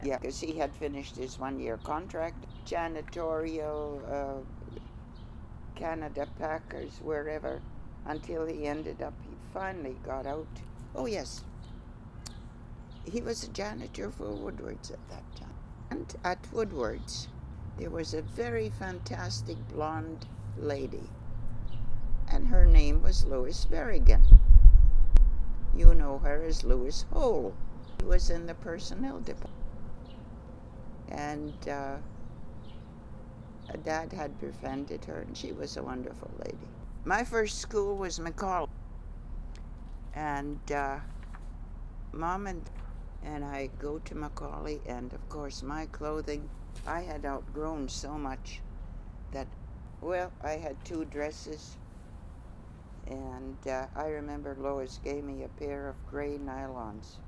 Yeah, because he had finished his 1 year contract, janitorial, Canada Packers, wherever, until he finally got out. Oh, yes, he was a janitor for Woodward's at that time. And at Woodward's, there was a very fantastic blonde lady, and her name was Lois Berrigan. You know her as Lois Hole. She was in the personnel department. And Dad had befriended her, and she was a wonderful lady. My first school was McCall, and Mom and I go to Macaulay, and of course my clothing, I had outgrown so much that, well, I had 2 dresses, and I remember Lois gave me a pair of gray nylons.